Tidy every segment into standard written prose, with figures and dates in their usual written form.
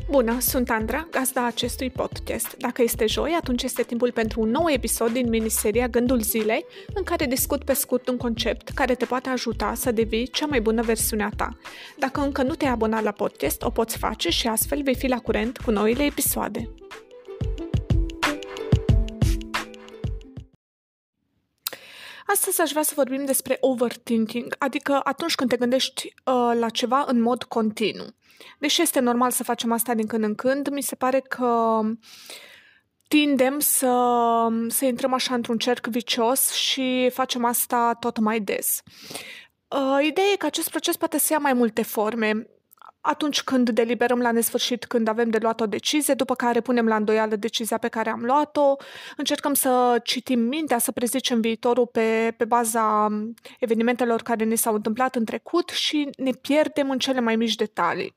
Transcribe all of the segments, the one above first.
Bună, sunt Andra, gazda acestui podcast. Dacă este joi, atunci este timpul pentru un nou episod din miniseria Gândul Zilei, în care discut pe scurt un concept care te poate ajuta să devii cea mai bună versiune a ta. Dacă încă nu te-ai abonat la podcast, o poți face și astfel vei fi la curent cu noile episoade. Astăzi aș vrea să vorbim despre overthinking, adică atunci când te gândești la ceva în mod continuu. Deși este normal să facem asta din când în când, mi se pare că tindem să intrăm așa într-un cerc vicios și facem asta tot mai des. Ideea e că acest proces poate să ia mai multe forme. Atunci când deliberăm la nesfârșit, când avem de luat o decizie, după care punem la îndoială decizia pe care am luat-o, încercăm să citim mintea, să prezicem viitorul pe baza evenimentelor care ne s-au întâmplat în trecut și ne pierdem în cele mai mici detalii.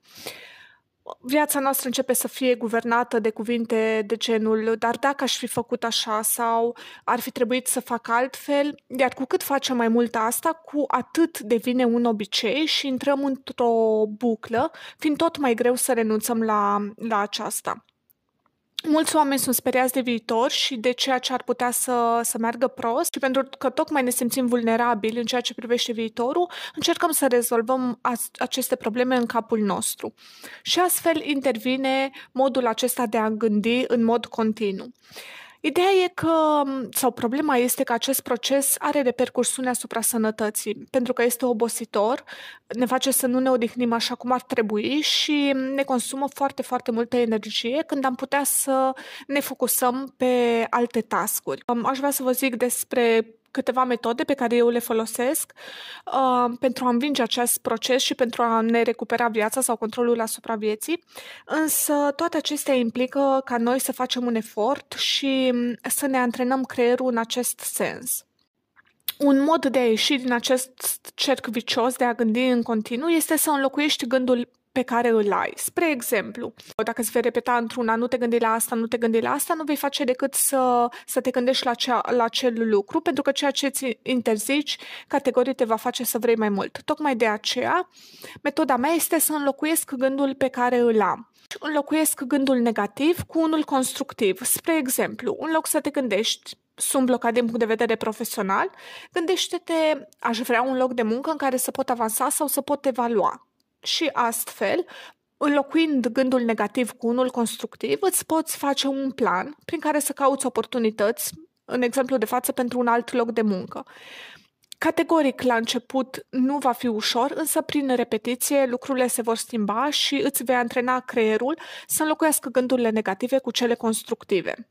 Viața noastră începe să fie guvernată de cuvinte de genul dar dacă aș fi făcut așa sau ar fi trebuit să fac altfel, iar cu cât facem mai mult asta, cu atât devine un obicei și intrăm într-o buclă, fiind tot mai greu să renunțăm la aceasta. Mulți oameni sunt speriați de viitor și de ceea ce ar putea să meargă prost și pentru că tocmai ne simțim vulnerabili în ceea ce privește viitorul, încercăm să rezolvăm aceste probleme în capul nostru. Și astfel intervine modul acesta de a gândi în mod continuu. Ideea e că, sau problema este că acest proces are repercursiuni asupra sănătății, pentru că este obositor, ne face să nu ne odihnim așa cum ar trebui și ne consumă foarte, foarte multă energie când am putea să ne focusăm pe alte task-uri. Aș vrea să vă zic despre câteva metode pe care eu le folosesc pentru a învinge acest proces și pentru a ne recupera viața sau controlul asupra vieții, însă toate acestea implică ca noi să facem un efort și să ne antrenăm creierul în acest sens. Un mod de a ieși din acest cerc vicios de a gândi în continuu este să înlocuiești gândul pe care îl ai. Spre exemplu, dacă îți vei repeta într-una nu te gândi la asta, nu te gândi la asta, nu vei face decât să te gândești la acel lucru, pentru că ceea ce îți interzici categoric te va face să vrei mai mult. Tocmai de aceea, metoda mea este să înlocuiesc gândul pe care îl am. Înlocuiesc gândul negativ cu unul constructiv. Spre exemplu, în loc să te gândești sunt blocat din punct de vedere profesional, gândește-te, aș vrea un loc de muncă în care să pot avansa sau să pot evalua. Și astfel, înlocuind gândul negativ cu unul constructiv, îți poți face un plan prin care să cauți oportunități, în exemplu de față, pentru un alt loc de muncă. Categoric, la început nu va fi ușor, însă prin repetiție lucrurile se vor schimba și îți vei antrena creierul să înlocuiască gândurile negative cu cele constructive.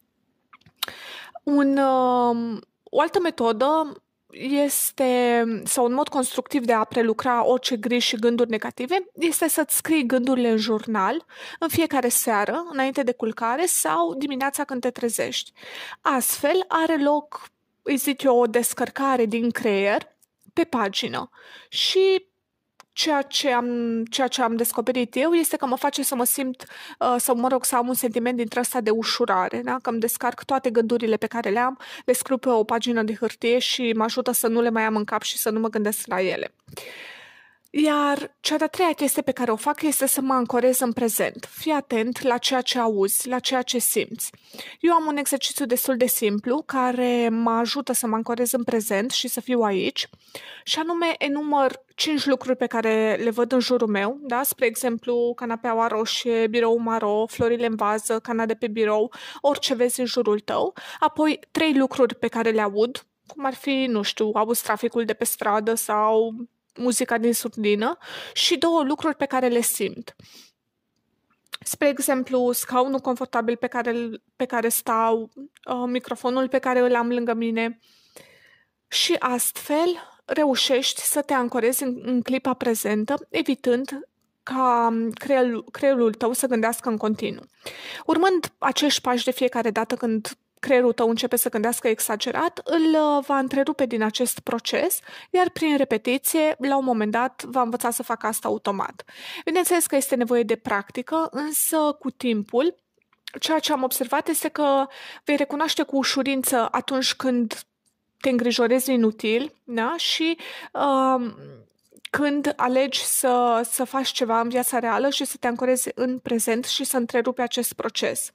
O altă metodă sau un mod constructiv de a prelucra orice griji și gânduri negative, este să-ți scrii gândurile în jurnal în fiecare seară, înainte de culcare sau dimineața când te trezești. Astfel are loc, îi zic eu, o descărcare din creier pe pagină și ceea ce am descoperit eu este că mă face să mă simt, să am un sentiment dintre ăsta de ușurare, da? Că îmi descarc toate gândurile pe care le am, le scriu pe o pagină de hârtie și mă ajută să nu le mai am în cap și să nu mă gândesc la ele. Iar cea de-a treia chestie pe care o fac este să mă ancorez în prezent. Fii atent la ceea ce auzi, la ceea ce simți. Eu am un exercițiu destul de simplu care mă ajută să mă ancorez în prezent și să fiu aici și anume enumăr 5 lucruri pe care le văd în jurul meu, da? Spre exemplu, canapeaua roșie, biroul maro, florile în vază, cana de pe birou, orice vezi în jurul tău. Apoi 3 lucruri pe care le aud, cum ar fi, nu știu, auzi traficul de pe stradă sau muzica din surdină și 2 lucruri pe care le simt. Spre exemplu, scaunul confortabil pe care stau, microfonul pe care îl am lângă mine și astfel reușești să te ancorezi în clipa prezentă, evitând ca creierul tău să gândească în continuu. Urmând acești pași de fiecare dată când creierul tău începe să gândească exagerat, îl va întrerupe din acest proces, iar prin repetiție, la un moment dat, va învăța să facă asta automat. Bineînțeles că este nevoie de practică, însă cu timpul, ceea ce am observat este că vei recunoaște cu ușurință atunci când te îngrijorezi inutil, da? Și când alegi să faci ceva în viața reală și să te ancorezi în prezent și să întrerupi acest proces.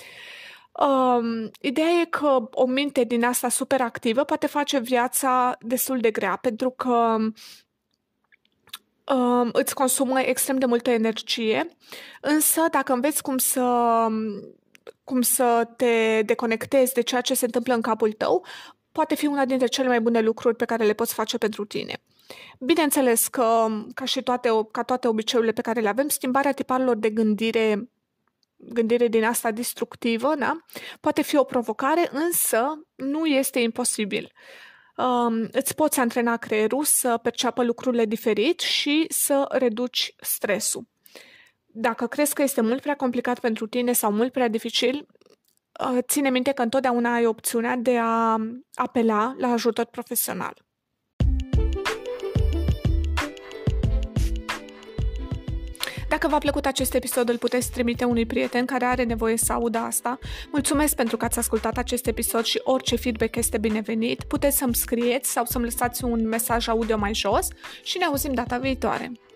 Ideea e că o minte din asta super activă poate face viața destul de grea, pentru că îți consumă extrem de multă energie, însă dacă înveți cum să te deconectezi de ceea ce se întâmplă în capul tău, poate fi una dintre cele mai bune lucruri pe care le poți face pentru tine. Bineînțeles că, ca toate obiceiurile pe care le avem, schimbarea tiparelor de gândire din asta destructivă, da? Poate fi o provocare, însă nu este imposibil. Îți poți antrena creierul să perceapă lucrurile diferit și să reduci stresul. Dacă crezi că este mult prea complicat pentru tine sau mult prea dificil, ține minte că întotdeauna ai opțiunea de a apela la ajutor profesional. Dacă v-a plăcut acest episod, îl puteți trimite unui prieten care are nevoie să audă asta. Mulțumesc pentru că ați ascultat acest episod și orice feedback este binevenit. Puteți să-mi scrieți sau să-mi lăsați un mesaj audio mai jos și ne auzim data viitoare.